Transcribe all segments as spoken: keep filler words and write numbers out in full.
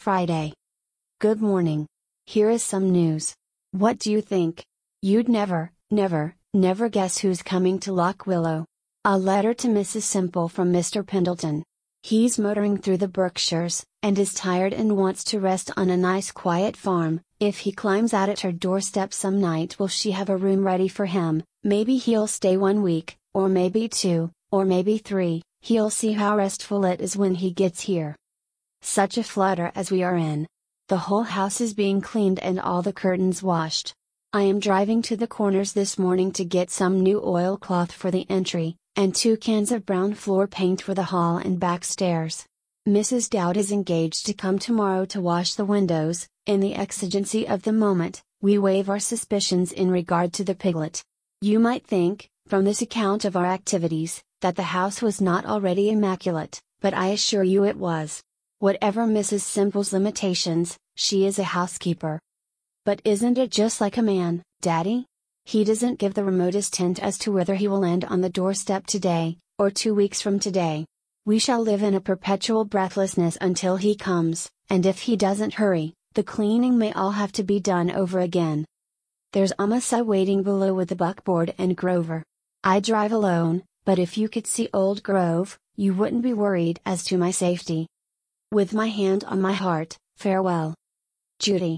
Friday. Good morning. Here is some news. What do you think? You'd never, never, never guess who's coming to Lock Willow. A letter to Missus Simple from Mister Pendleton. He's motoring through the Berkshires, and is tired and wants to rest on a nice quiet farm. If he climbs out at her doorstep some night, will she have a room ready for him? Maybe he'll stay one week, or maybe two, or maybe three. He'll see how restful it is when he gets here. Such a flutter as we are in. The whole house is being cleaned and all the curtains washed. I am driving to the Corners this morning to get some new oilcloth for the entry, and two cans of brown floor paint for the hall and back stairs. Missus Dowd is engaged to come tomorrow to wash the windows. In the exigency of the moment, we waive our suspicions in regard to the piglet. You might think, from this account of our activities, that the house was not already immaculate, but I assure you it was. Whatever Missus Simple's limitations, she is a housekeeper. But isn't it just like a man, Daddy? He doesn't give the remotest hint as to whether he will land on the doorstep today, or two weeks from today. We shall live in a perpetual breathlessness until he comes, and if he doesn't hurry, the cleaning may all have to be done over again. There's Amasa waiting below with the buckboard and Grover. I drive alone, but if you could see old Grove, you wouldn't be worried as to my safety. With my hand on my heart, farewell. Judy.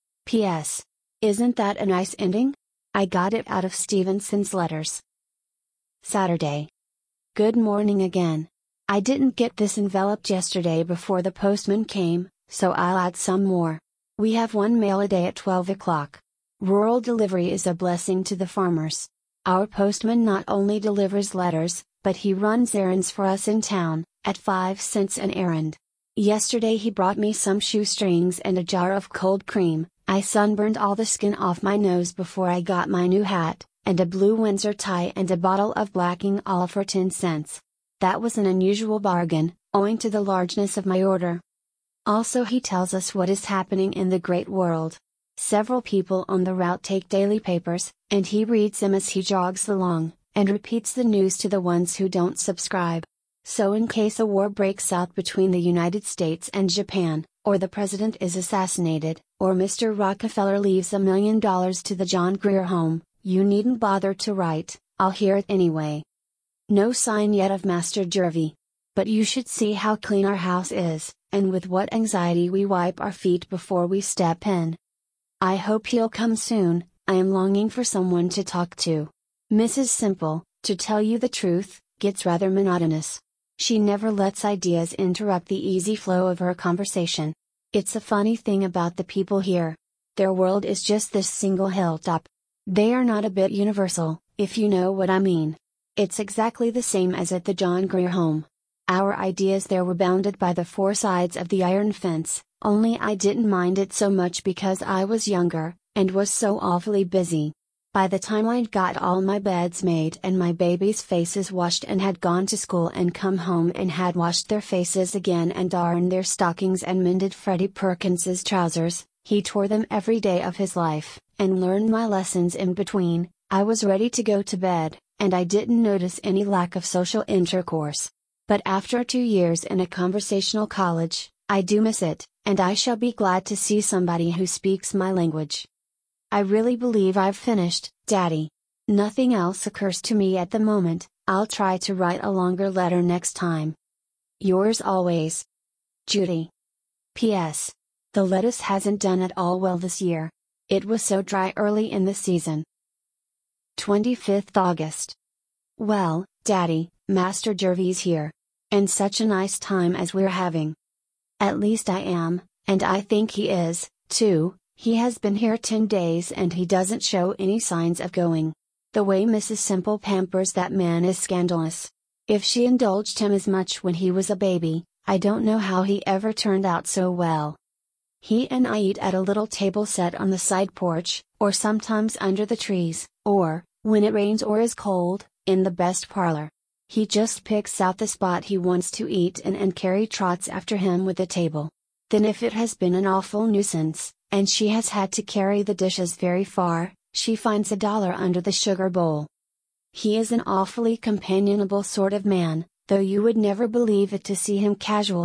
P S. Isn't that a nice ending? I got it out of Stevenson's letters. Saturday. Good morning again. I didn't get this enveloped yesterday before the postman came, so I'll add some more. We have one mail a day at twelve o'clock. Rural delivery is a blessing to the farmers. Our postman not only delivers letters, but he runs errands for us in town, at five cents an errand. Yesterday he brought me some shoestrings and a jar of cold cream. I sunburned all the skin off my nose before I got my new hat, and a blue Windsor tie and a bottle of blacking all for ten cents. That was an unusual bargain, owing to the largeness of my order. Also he tells us what is happening in the great world. Several people on the route take daily papers, and he reads them as he jogs along, and repeats the news to the ones who don't subscribe. So in case a war breaks out between the United States and Japan, or the president is assassinated, or Mister Rockefeller leaves a million dollars to the John Grier Home, you needn't bother to write, I'll hear it anyway. No sign yet of Master Jervy. But you should see how clean our house is, and with what anxiety we wipe our feet before we step in. I hope he'll come soon. I am longing for someone to talk to. Missus Simple, to tell you the truth, gets rather monotonous. She never lets ideas interrupt the easy flow of her conversation. It's a funny thing about the people here. Their world is just this single hilltop. They are not a bit universal, if you know what I mean. It's exactly the same as at the John Grier Home. Our ideas there were bounded by the four sides of the iron fence, only I didn't mind it so much because I was younger, and was so awfully busy. By the time I'd got all my beds made and my babies' faces washed and had gone to school and come home and had washed their faces again and darned their stockings and mended Freddie Perkins's trousers, he tore them every day of his life, and learned my lessons in between, I was ready to go to bed, and I didn't notice any lack of social intercourse. But after two years in a conversational college, I do miss it, and I shall be glad to see somebody who speaks my language. I really believe I've finished, Daddy. Nothing else occurs to me at the moment. I'll try to write a longer letter next time. Yours always, Judy. P S. The lettuce hasn't done at all well this year. It was so dry early in the season. twenty-fifth August. Well, Daddy, Master Jervy's here. And such a nice time as we're having. At least I am, and I think he is, too. He has been here ten days and he doesn't show any signs of going. The way Missus Simple pampers that man is scandalous. If she indulged him as much when he was a baby, I don't know how he ever turned out so well. He and I eat at a little table set on the side porch, or sometimes under the trees, or, when it rains or is cold, in the best parlor. He just picks out the spot he wants to eat in and Carrie trots after him with the table. Then if it has been an awful nuisance, and she has had to carry the dishes very far, she finds a dollar under the sugar bowl. He is an awfully companionable sort of man, though you would never believe it to see him casually,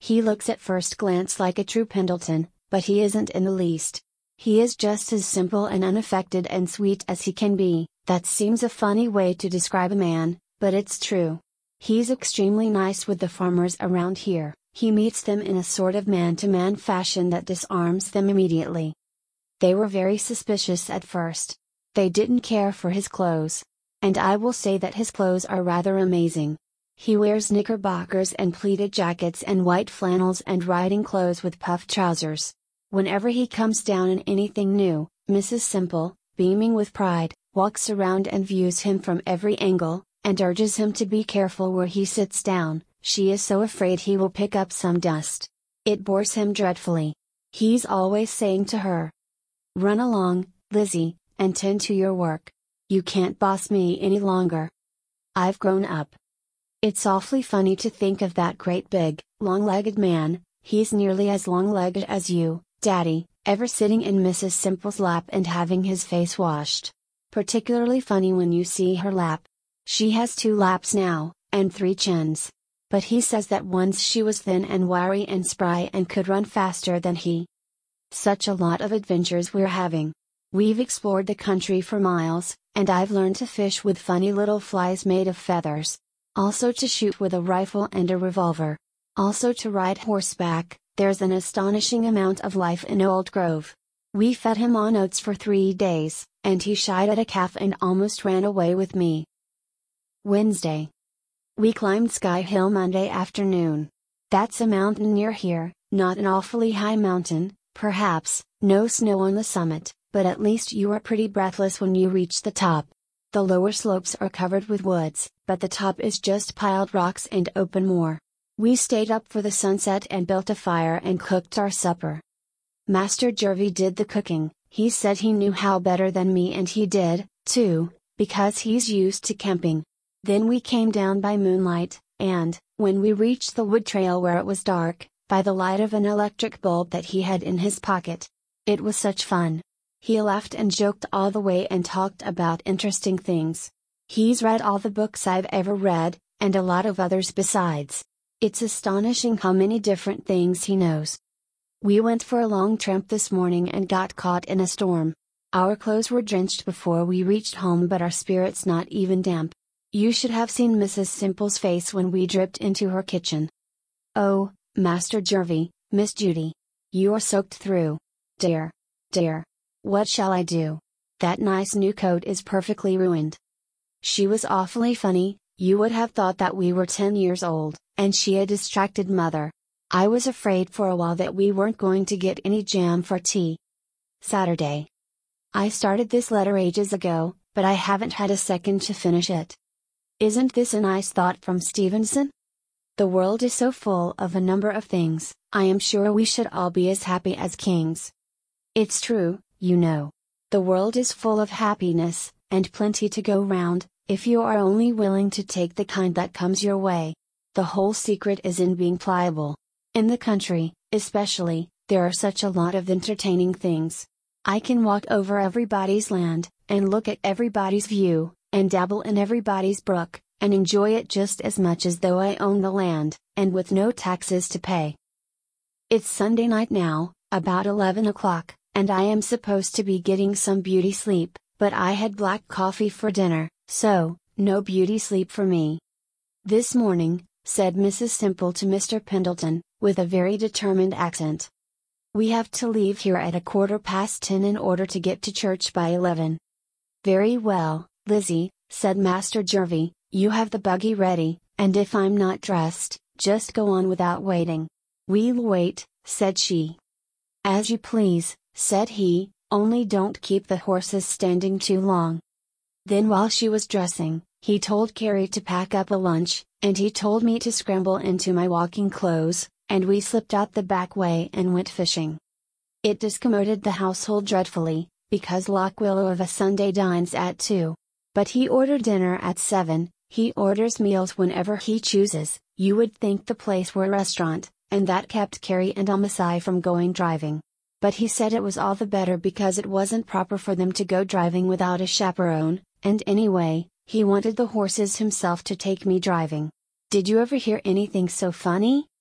He looks at first glance like a true Pendleton, but he isn't in the least. He is just as simple and unaffected and sweet as he can be. That seems a funny way to describe a man, but it's true. He's extremely nice with the farmers around here. He meets them in a sort of man-to-man fashion that disarms them immediately. They were very suspicious at first. They didn't care for his clothes. And I will say that his clothes are rather amazing. He wears knickerbockers and pleated jackets and white flannels and riding clothes with puffed trousers. Whenever he comes down in anything new, Missus Simple, beaming with pride, walks around and views him from every angle, and urges him to be careful where he sits down. She is so afraid he will pick up some dust. It bores him dreadfully. He's always saying to her, "Run along, Lizzie, and tend to your work. You can't boss me any longer. I've grown up." It's awfully funny to think of that great big, long-legged man, he's nearly as long-legged as you, Daddy, ever sitting in Missus Simple's lap and having his face washed. Particularly funny when you see her lap. She has two laps now, and three chins. But he says that once she was thin and wiry and spry and could run faster than he. Such a lot of adventures we're having. We've explored the country for miles, and I've learned to fish with funny little flies made of feathers. Also to shoot with a rifle and a revolver. Also to ride horseback. There's an astonishing amount of life in Old Grove. We fed him on oats for three days, and he shied at a calf and almost ran away with me. Wednesday. We climbed Sky Hill Monday afternoon. That's a mountain near here, not an awfully high mountain, perhaps, no snow on the summit, but at least you are pretty breathless when you reach the top. The lower slopes are covered with woods, but the top is just piled rocks and open moor. We stayed up for the sunset and built a fire and cooked our supper. Master Jervie did the cooking. He said he knew how better than me, and he did, too, because he's used to camping. Then we came down by moonlight, and, when we reached the wood trail where it was dark, by the light of an electric bulb that he had in his pocket. It was such fun. He laughed and joked all the way and talked about interesting things. He's read all the books I've ever read, and a lot of others besides. It's astonishing how many different things he knows. We went for a long tramp this morning and got caught in a storm. Our clothes were drenched before we reached home, but our spirits not even damp. You should have seen Missus Simple's face when we dripped into her kitchen. "Oh, Master Jervie, Miss Judy. You are soaked through. Dear. Dear. What shall I do? That nice new coat is perfectly ruined." She was awfully funny. You would have thought that we were ten years old, and she a distracted mother. I was afraid for a while that we weren't going to get any jam for tea. Saturday. I started this letter ages ago, but I haven't had a second to finish it. Isn't this a nice thought from Stevenson? The world is so full of a number of things, I am sure we should all be as happy as kings. It's true, you know. The world is full of happiness, and plenty to go round, if you are only willing to take the kind that comes your way. The whole secret is in being pliable. In the country, especially, there are such a lot of entertaining things. I can walk over everybody's land, and look at everybody's view, and dabble in everybody's brook, and enjoy it just as much as though I own the land, and with no taxes to pay. It's Sunday night now, about eleven o'clock, and I am supposed to be getting some beauty sleep, but I had black coffee for dinner, so, no beauty sleep for me. "This morning," said Missus Simple to Mister Pendleton, with a very determined accent, "we have to leave here at a quarter past ten in order to get to church by eleven. "Very well, Lizzie," said Master Jervie, "you have the buggy ready, and if I'm not dressed, just go on without waiting." "We'll wait," said she. "As you please," said he, "only don't keep the horses standing too long." Then while she was dressing, he told Carrie to pack up a lunch, and he told me to scramble into my walking clothes, and we slipped out the back way and went fishing. It discommoded the household dreadfully, because Lock Willow of a Sunday dines at two. But he ordered dinner at seven. He orders meals whenever he chooses. You would think the place were a restaurant, and that kept Carrie and Amasai from going driving. But he said it was all the better because it wasn't proper for them to go driving without a chaperone, and anyway, he wanted the horses himself to take me driving. Did you ever hear anything so funny?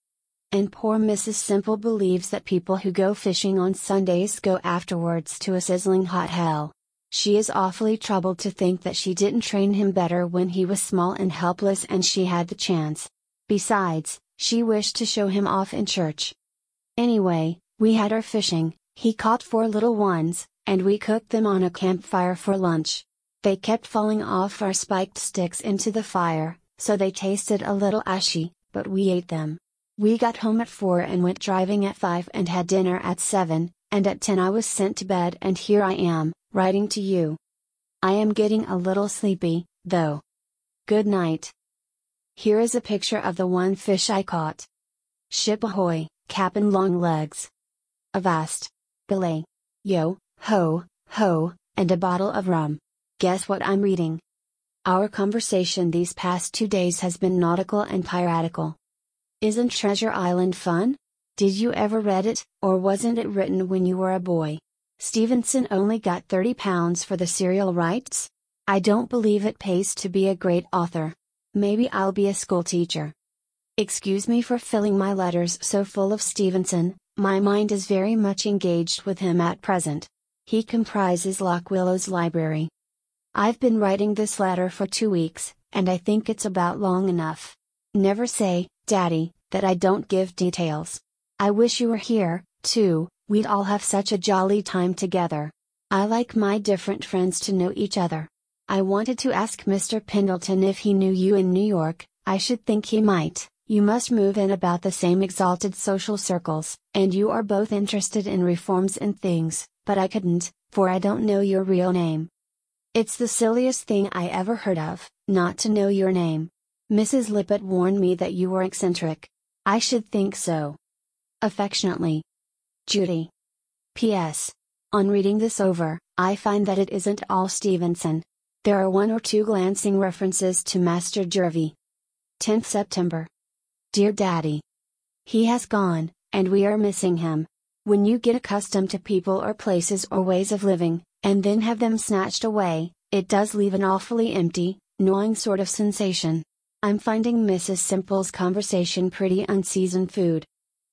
And poor Missus Simple believes that people who go fishing on Sundays go afterwards to a sizzling hot hell. She is awfully troubled to think that she didn't train him better when he was small and helpless and she had the chance. Besides, she wished to show him off in church. Anyway, we had our fishing, he caught four little ones, and we cooked them on a campfire for lunch. They kept falling off our spiked sticks into the fire, so they tasted a little ashy, but we ate them. We got home at four and went driving at five and had dinner at seven, and at ten I was sent to bed and here I am, writing to you. I am getting a little sleepy, though. Good night. Here is a picture of the one fish I caught. Ship ahoy, Cap'n Longlegs. Avast. Belay. Yo, ho, ho, and a bottle of rum. Guess what I'm reading? Our conversation these past two days has been nautical and piratical. Isn't Treasure Island fun? Did you ever read it, or wasn't it written when you were a boy? Stevenson only got thirty pounds for the serial rights? I don't believe it pays to be a great author. Maybe I'll be a schoolteacher. Excuse me for filling my letters so full of Stevenson, my mind is very much engaged with him at present. He comprises Lock Willow's library. I've been writing this letter for two weeks, and I think it's about long enough. Never say, Daddy, that I don't give details. I wish you were here, too, we'd all have such a jolly time together. I like my different friends to know each other. I wanted to ask Mister Pendleton if he knew you in New York. I should think he might. You must move in about the same exalted social circles, and you are both interested in reforms and things, but I couldn't, for I don't know your real name. It's the silliest thing I ever heard of, not to know your name. Missus Lippett warned me that you were eccentric. I should think so. Affectionately, Judy. P S. On reading this over, I find that it isn't all Stevenson. There are one or two glancing references to Master Jervie. tenth September. Dear Daddy. He has gone, and we are missing him. When you get accustomed to people or places or ways of living, and then have them snatched away, it does leave an awfully empty, gnawing sort of sensation. I'm finding Missus Simple's conversation pretty unseasoned food.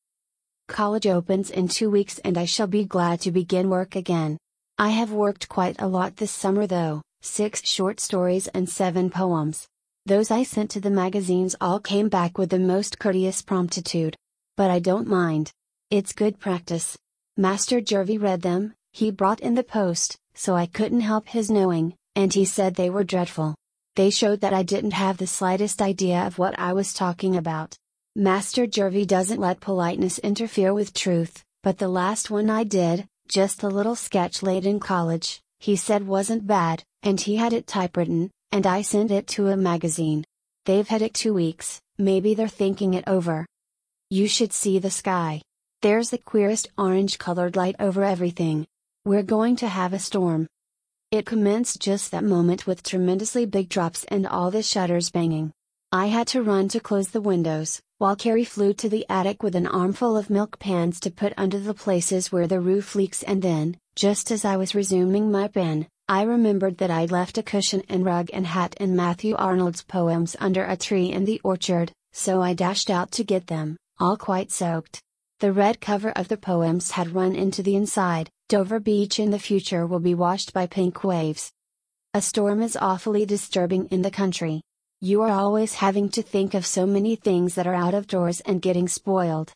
College opens in two weeks and I shall be glad to begin work again. I have worked quite a lot this summer though, six short stories and seven poems. Those I sent to the magazines all came back with the most courteous promptitude. But I don't mind. It's good practice. Master Jervie read them, he brought in the post, so I couldn't help his knowing, and he said they were dreadful. They showed that I didn't have the slightest idea of what I was talking about. Master Jervie doesn't let politeness interfere with truth, but the last one I did, just a little sketch late in college, he said wasn't bad, and he had it typewritten, and I sent it to a magazine. They've had it two weeks, maybe they're thinking it over. You should see the sky. There's the queerest orange-colored light over everything. We're going to have a storm. It commenced just that moment with tremendously big drops and all the shutters banging. I had to run to close the windows, while Carrie flew to the attic with an armful of milk pans to put under the places where the roof leaks, and then, just as I was resuming my pen, I remembered that I'd left a cushion and rug and hat and Matthew Arnold's poems under a tree in the orchard, so I dashed out to get them, all quite soaked. The red cover of the poems had run into the inside. Dover Beach in the future will be washed by pink waves. A storm is awfully disturbing in the country. You are always having to think of so many things that are out of doors and getting spoiled.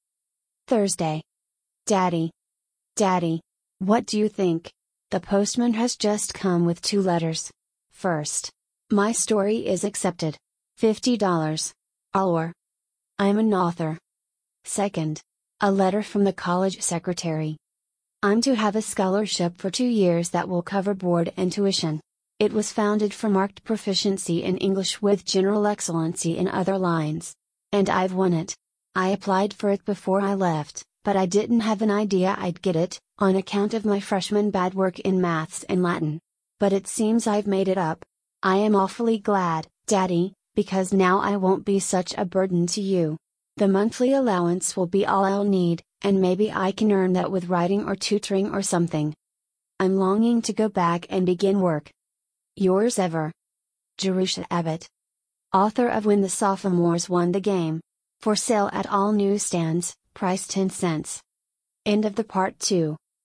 Thursday. Daddy. Daddy. What do you think? The postman has just come with two letters. First. My story is accepted. fifty dollars. Or. I'm an author. Second. A letter from the college secretary. I'm to have a scholarship for two years that will cover board and tuition. It was founded for marked proficiency in English with general excellency in other lines. And I've won it. I applied for it before I left, but I didn't have an idea I'd get it, on account of my freshman bad work in maths and Latin. But it seems I've made it up. I am awfully glad, Daddy, because now I won't be such a burden to you. The monthly allowance will be all I'll need, and maybe I can earn that with writing or tutoring or something. I'm longing to go back and begin work. Yours ever, Jerusha Abbott. Author of When the Sophomores Won the Game. For sale at all newsstands, price ten cents. End of the part two.